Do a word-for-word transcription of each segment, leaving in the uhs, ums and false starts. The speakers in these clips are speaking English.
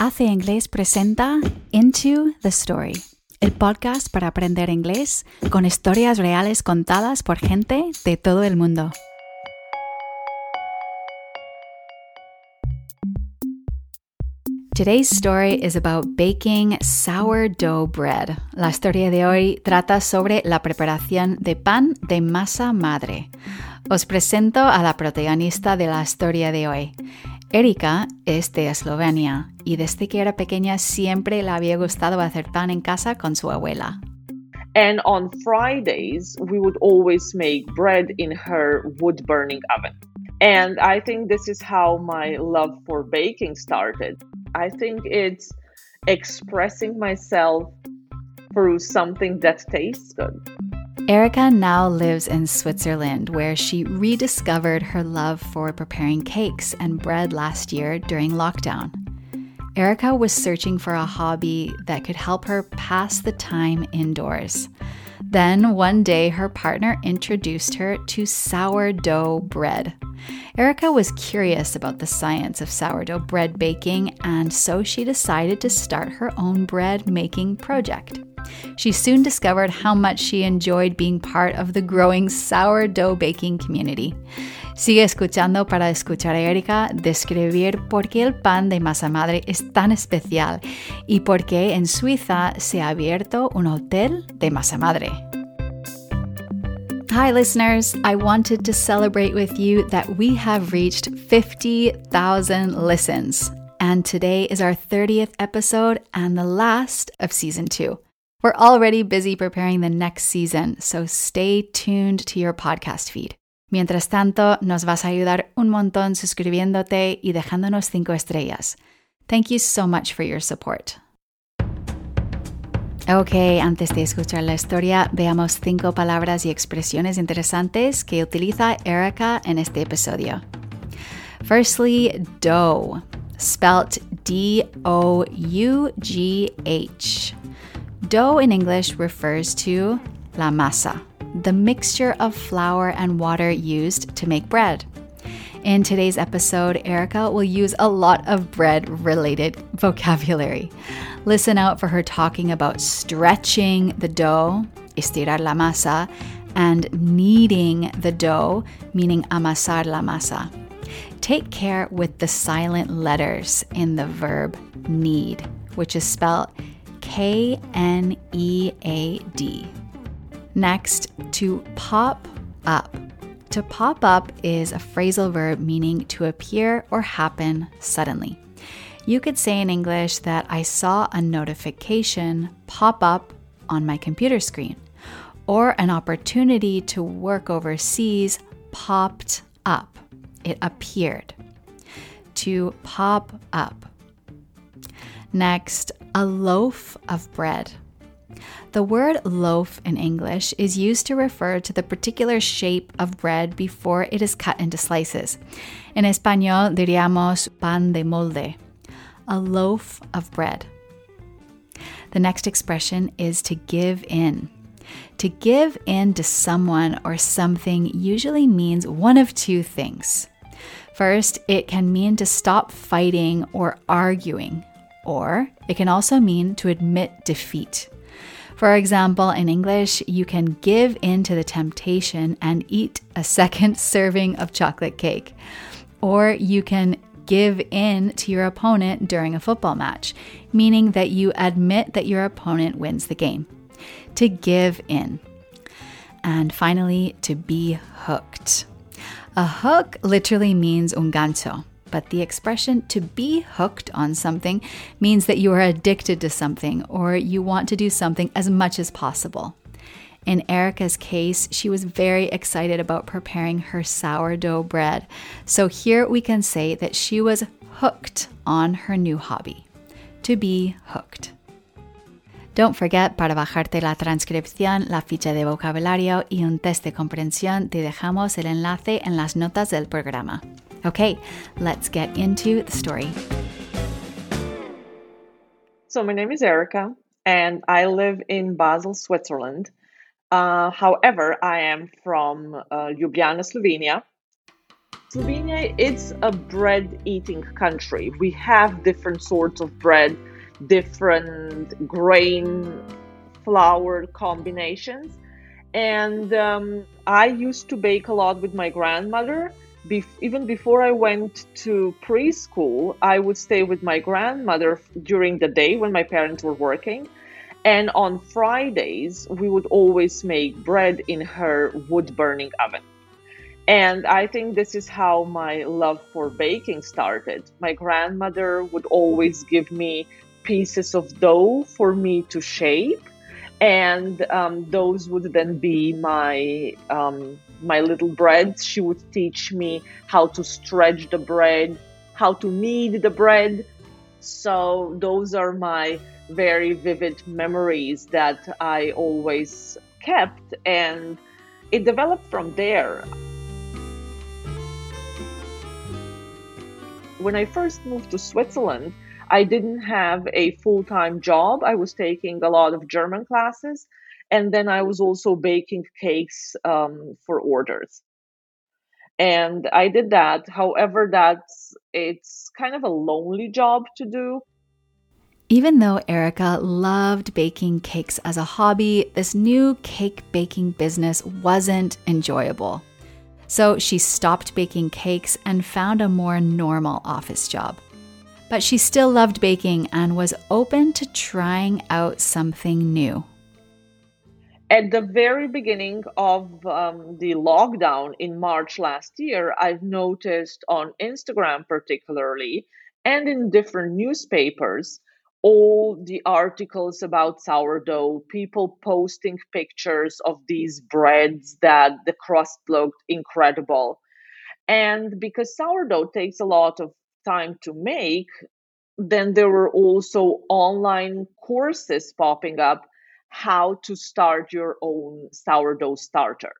Hace Inglés presenta Into the Story, el podcast para aprender inglés con historias reales contadas por gente de todo el mundo. Today's story is about baking sourdough bread. La historia de hoy trata sobre la preparación de pan de masa madre. Os presento a la protagonista de la historia de hoy. Erika es de Eslovenia y desde que era pequeña siempre le había gustado hacer pan en casa con su abuela. And on Fridays, we would always make bread in her wood-burning oven. And I think this is how my love for baking started. I think it's expressing myself through something that tastes good. Erika now lives in Switzerland, where she rediscovered her love for preparing cakes and bread last year during lockdown. Erika was searching for a hobby that could help her pass the time indoors. Then one day, her partner introduced her to sourdough bread. Erika was curious about the science of sourdough bread baking, and so she decided to start her own bread-making project. She soon discovered how much she enjoyed being part of the growing sourdough baking community. Sigue escuchando para escuchar a Erika describir por qué el pan de masa madre es tan especial y por qué en Suiza se ha abierto un hotel de masa madre. Hi listeners, I wanted to celebrate with you that we have reached fifty thousand listens, and today is our thirtieth episode and the last of season two. We're already busy preparing the next season, so stay tuned to your podcast feed. Mientras tanto, nos vas a ayudar un montón suscribiéndote y dejándonos cinco estrellas. Thank you so much for your support. Ok, antes de escuchar la historia, veamos cinco palabras y expresiones interesantes que utiliza Erika en este episodio. Firstly, dough, spelt D O U G H. Dough in English refers to la masa, the mixture of flour and water used to make bread. In today's episode, Erika will use a lot of bread-related vocabulary. Listen out for her talking about stretching the dough, estirar la masa, and kneading the dough, meaning amasar la masa. Take care with the silent letters in the verb knead, which is spelled K N E A D. Next, to pop up. To pop up is a phrasal verb meaning to appear or happen suddenly. You could say in English that I saw a notification pop up on my computer screen, or an opportunity to work overseas popped up. It appeared. To pop up. Next, a loaf of bread. The word loaf in English is used to refer to the particular shape of bread before it is cut into slices. En español diríamos pan de molde, a loaf of bread. The next expression is to give in. To give in to someone or something usually means one of two things. First, it can mean to stop fighting or arguing, or it can also mean to admit defeat. For example, in English, you can give in to the temptation and eat a second serving of chocolate cake. Or you can give in to your opponent during a football match, meaning that you admit that your opponent wins the game. To give in. And finally, to be hooked. A hook literally means un gancho. But the expression to be hooked on something means that you are addicted to something or you want to do something as much as possible. In Erika's case, she was very excited about preparing her sourdough bread. So here we can say that she was hooked on her new hobby. To be hooked. Don't forget, para bajarte la transcripción, la ficha de vocabulario y un test de comprensión, te dejamos el enlace en las notas del programa. Okay, let's get into the story. So my name is Erika, and I live in Basel, Switzerland. Uh, however, I am from uh, Ljubljana, Slovenia. Slovenia, it's a bread-eating country. We have different sorts of bread, different grain, flour combinations. And um, I used to bake a lot with my grandmother. Be- even before I went to preschool, I would stay with my grandmother during the day when my parents were working. And on Fridays, we would always make bread in her wood-burning oven. And I think this is how my love for baking started. My grandmother would always give me pieces of dough for me to shape. And um, those would then be my um, my little breads. She would teach me how to stretch the bread, how to knead the bread. So those are my very vivid memories that I always kept, and it developed from there. When I first moved to Switzerland, I didn't have a full-time job. I was taking a lot of German classes, and then I was also baking cakes um, for orders. And I did that. However, that's it's kind of a lonely job to do. Even though Erica loved baking cakes as a hobby, this new cake baking business wasn't enjoyable. So she stopped baking cakes and found a more normal office job. But she still loved baking and was open to trying out something new. At the very beginning of um, the lockdown in March last year, I've noticed on Instagram particularly, and in different newspapers, all the articles about sourdough, people posting pictures of these breads that the crust looked incredible. And because sourdough takes a lot of time to make, then there were also online courses popping up how to start your own sourdough starter.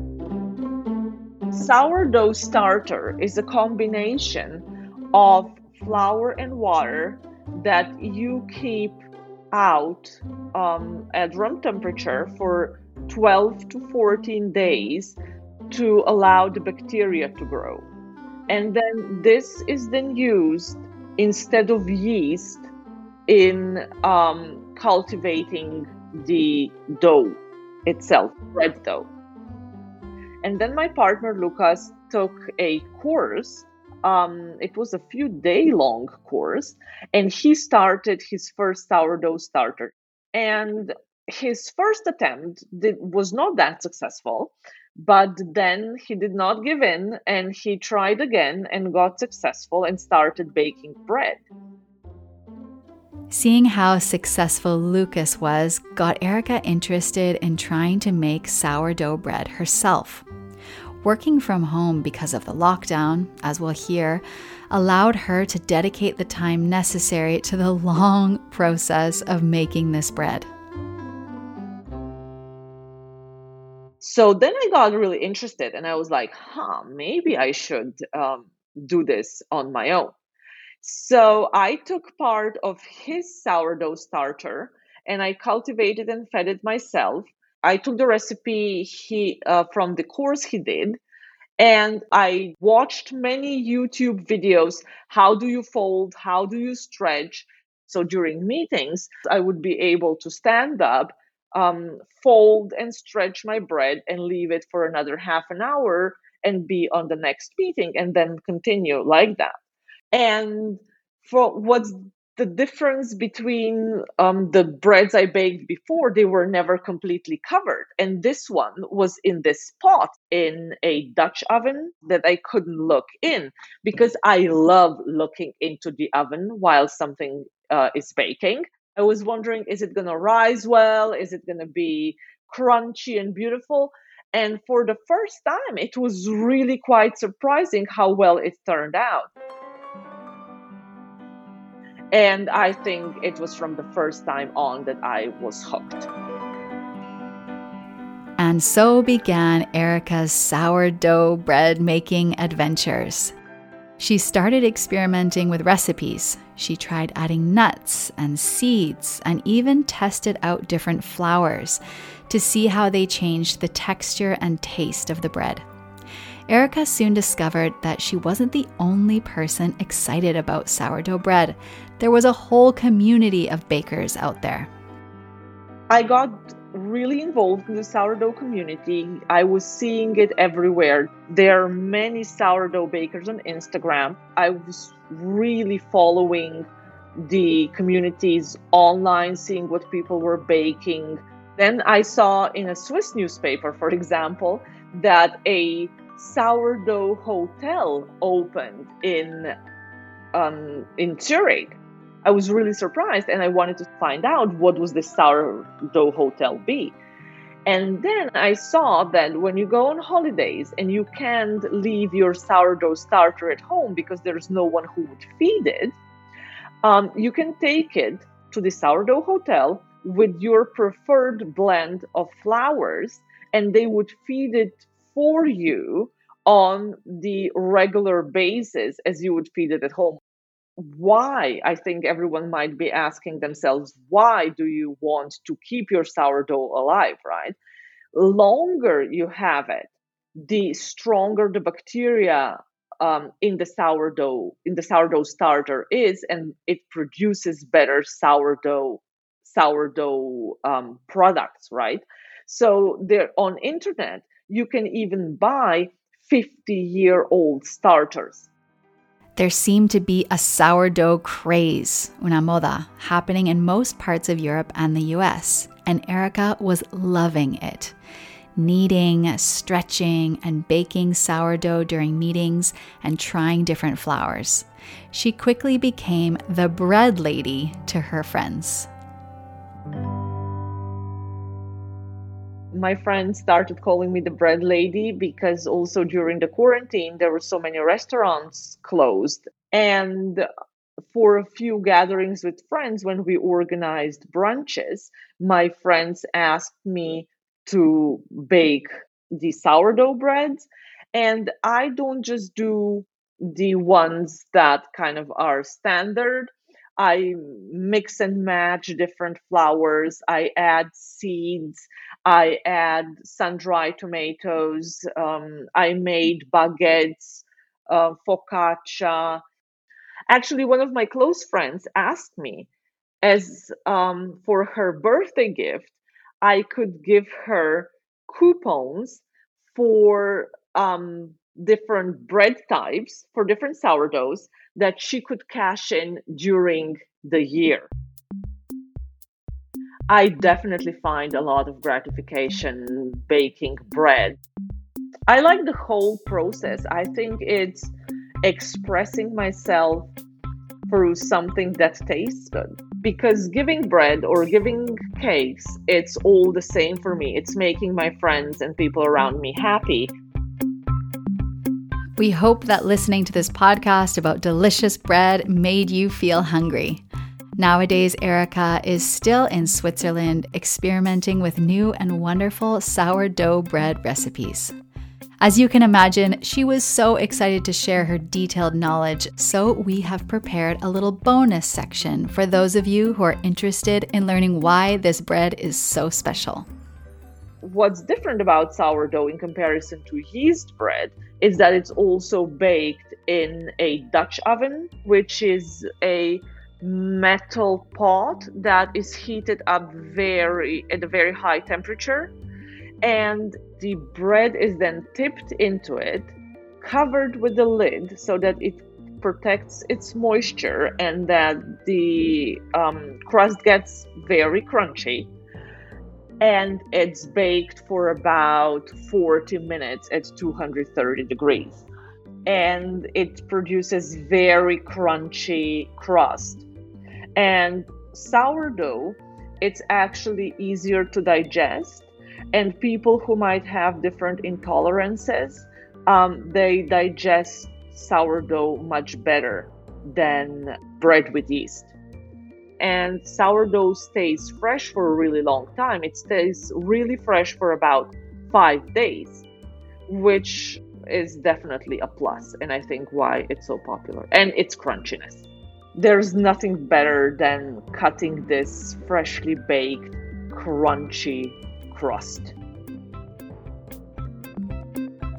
Sourdough starter is a combination of flour and water that you keep out um, at room temperature for twelve to fourteen days to allow the bacteria to grow. And then this is then used instead of yeast in um, cultivating the dough itself, bread dough. And then my partner Lucas took a course. Um, it was a few day long course, and he started his first sourdough starter. And his first attempt did, was not that successful, but then he did not give in, and he tried again and got successful and started baking bread. Seeing how successful Lucas was got Erica interested in trying to make sourdough bread herself. Working from home because of the lockdown, as we'll hear, allowed her to dedicate the time necessary to the long process of making this bread. So then I got really interested, and I was like, huh, maybe I should um, do this on my own. So I took part of his sourdough starter, and I cultivated and fed it myself. I took the recipe he uh, from the course he did, and I watched many YouTube videos. How do you fold? How do you stretch? So during meetings, I would be able to stand up, um, fold and stretch my bread and leave it for another half an hour and be on the next meeting and then continue like that. And for what's the difference between um, the breads I baked before, they were never completely covered. And this one was in this pot in a Dutch oven that I couldn't look in, because I love looking into the oven while something uh, is baking. I was wondering, is it going to rise well? Is it going to be crunchy and beautiful? And for the first time, it was really quite surprising how well it turned out. And I think it was from the first time on that I was hooked. And so began Erica's sourdough bread making adventures. She started experimenting with recipes. She tried adding nuts and seeds and even tested out different flours to see how they changed the texture and taste of the bread. Erica soon discovered that she wasn't the only person excited about sourdough bread. There was a whole community of bakers out there. I got really involved in the sourdough community. I was seeing it everywhere. There are many sourdough bakers on Instagram. I was really following the communities online, seeing what people were baking. Then I saw in a Swiss newspaper, for example, that a sourdough hotel opened in um, in Zurich. I was really surprised, and I wanted to find out what was this sourdough hotel be. And then I saw that when you go on holidays and you can't leave your sourdough starter at home because there's no one who would feed it, um, you can take it to the sourdough hotel with your preferred blend of flours, and they would feed it for you on the regular basis as you would feed it at home. Why? I think everyone might be asking themselves, why do you want to keep your sourdough alive, right? Longer you have it, the stronger the bacteria um, in the sourdough, in the sourdough starter is, and it produces better sourdough sourdough um, products, right? So there on internet, you can even buy fifty-year-old starters. There seemed to be a sourdough craze, una moda, happening in most parts of Europe and the U S, and Erica was loving it. Kneading, stretching, and baking sourdough during meetings and trying different flours. She quickly became the bread lady to her friends. My friends started calling me the bread lady because also during the quarantine, there were so many restaurants closed. And for a few gatherings with friends, when we organized brunches, my friends asked me to bake the sourdough breads. And I don't just do the ones that kind of are standard. I mix and match different flours. I add seeds. I add sun-dried tomatoes. Um, I made baguettes, uh, focaccia. Actually, one of my close friends asked me, as um, for her birthday gift, I could give her coupons for um, different bread types, for different sourdoughs that she could cash in during the year. I definitely find a lot of gratification baking bread. I like the whole process. I think it's expressing myself through something that tastes good. Because giving bread or giving cakes, it's all the same for me. It's making my friends and people around me happy. We hope that listening to this podcast about delicious bread made you feel hungry. Nowadays, Erica is still in Switzerland experimenting with new and wonderful sourdough bread recipes. As you can imagine, she was so excited to share her detailed knowledge, so we have prepared a little bonus section for those of you who are interested in learning why this bread is so special. What's different about sourdough in comparison to yeast bread is that it's also baked in a Dutch oven, which is a metal pot that is heated up very at a very high temperature, and the bread is then tipped into it, covered with the lid so that it protects its moisture and that the um, crust gets very crunchy. And it's baked for about forty minutes at two hundred thirty degrees. And it produces very crunchy crust. And sourdough, it's actually easier to digest. And people who might have different intolerances, um, they digest sourdough much better than bread with yeast. And sourdough stays fresh for a really long time. It stays really fresh for about five days, which is definitely a plus, and I think why it's so popular. And its crunchiness. There's nothing better than cutting this freshly baked, crunchy crust.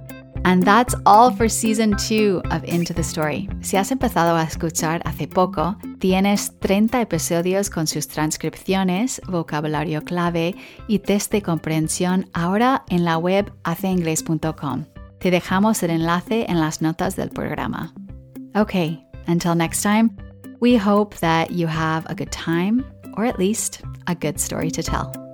And that's all for season two of Into the Story. Si has empezado a escuchar hace poco, tienes treinta episodios con sus transcripciones, vocabulario clave y test de comprensión ahora en la web hace inglés punto com. Te dejamos el enlace en las notas del programa. Okay, until next time, we hope that you have a good time, or at least a good story to tell.